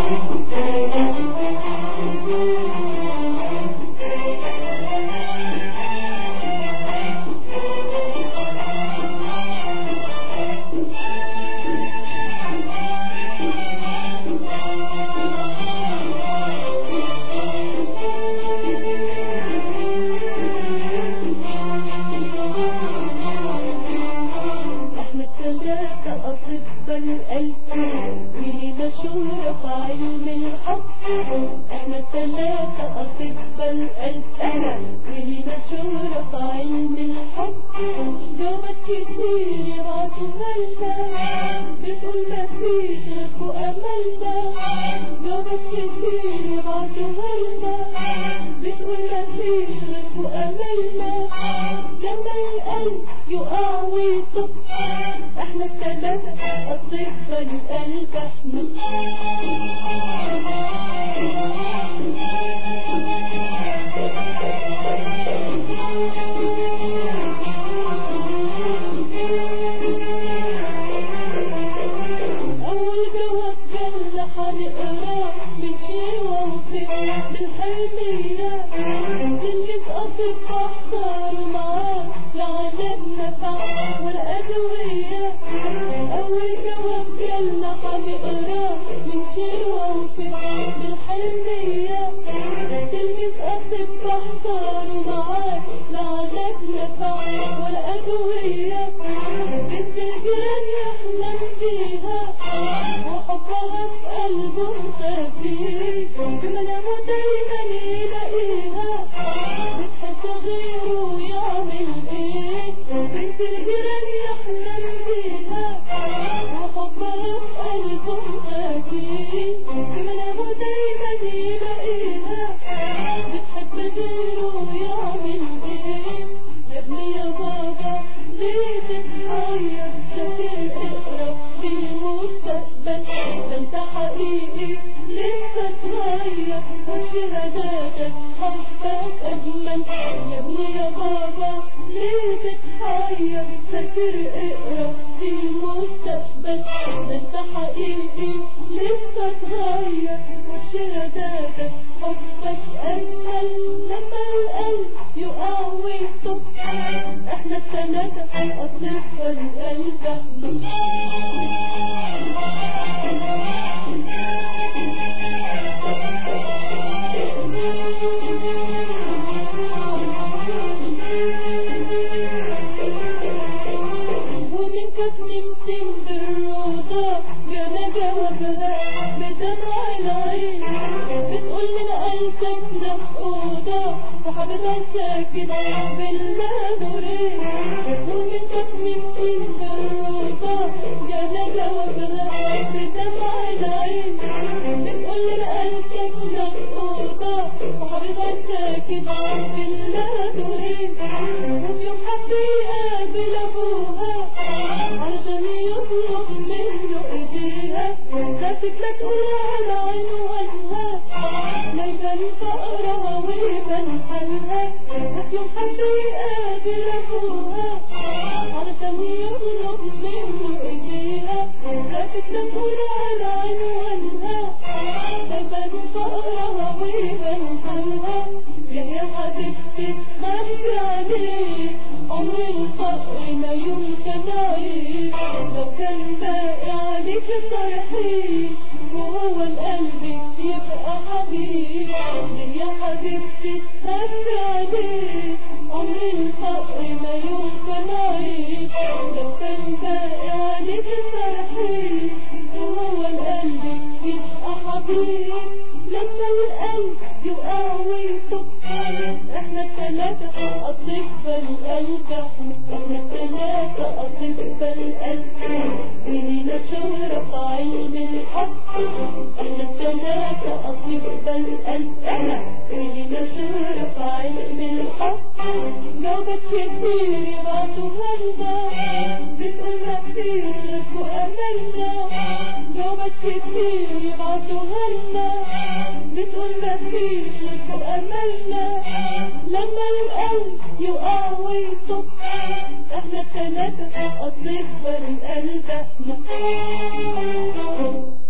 ولينا شهرة في علم الحب. احنا الثلاثة أطباء القلب، ولينا شهرة في علم الحب. جوابات كتير يبعتوها لنا، بتقول مفيش غيركوا أملنا. جوابات كتير يبعتوها لنا، بتقول مفيش غيركوا أملنا. لما القلب يقع ويطب، احنا الثلاثة أطباء القلب. أول جواب جالنا هنقراه من شيوة وفيه بالحلمية، تلميذ أطباء اختاروا معاه لا علاج نفع ولا أدوية. أول جواب جالنا هنقراه من شيوة وفيه بالحلمية، تلميذ أطباء اختاروا معاه لا علاج نفع ولا أدوية. بنت الجيران يحلم بيها وحبها في قلبه خفيف، بمنامه دايما يلاقيها بتحب غيره يعمل ايه. بنت الجيران يحلم بيها وحبها في قلبه خفيف، بمنامه دايما يلاقيها بتحب غيره يعمل ايه. يا ابني يا بابا ليه تتحير؟ ذاكر اقرا في المستقبل، ده انت حقيقي لسه صغير وشهاداتك حبك اجمل. يا ابني يا بابا ليه تتحير؟ ذاكر اقرا في المستقبل، ده انت حقيقي لسه صغير وشهاداتك حبك اجمل. لما القلب يقع ويطب، احنا الثلاثة أطباء القلب. ومن كتمة بالروضة جانا جوابها بدمع العين، بتقول للقلب ساكنة في أوضة وحبيبها ساكن بالنادورين. ومن كتمة بالروضة جانا جوابها بدمع العين، بتقول للقلب ساكنة في أوضة وحبيبها ساكن بالنادورين. وفي يوم حب يقابل أبوها علشان يطلب منه إيديها، خافت لا تقول على عنوانها لا يبان فقرها ويبان حالها. وفي يوم حب يقابل أبوها علشان يطلب منه إيديها، خافت لا تقول على عنوانها لا يبان فقرها ويبان حالها. يا حبيبتي خافي عليه، عمر الفقر ما يمكن أعيش، لو كان باقي عليك صرحي وهو القلب يبقى حبيب. يا حبيبتي خافي عليه، عمر الفقر ما يمكن أعيش، لو كان باقي عليك صرحي وهو القلب يبقى حبيب. لما القلب يقع ويطب، احنا الثلاثة أطباء القلب. احنا الثلاثة أطباء القلب، ولينا شهرة في علم الحب. احنا الثلاثة أطباء القلب، ولينا شهرة في علم الحب. جوابات كتير يبعتوها لنا، بتقول مفيش غيركوا أملنا. جوابات كتير يبعتوها لنا، بتقول مفيش غيركوا أملنا. لما القلب يقع ويطب، احنا الثلاثة أطباء القلب.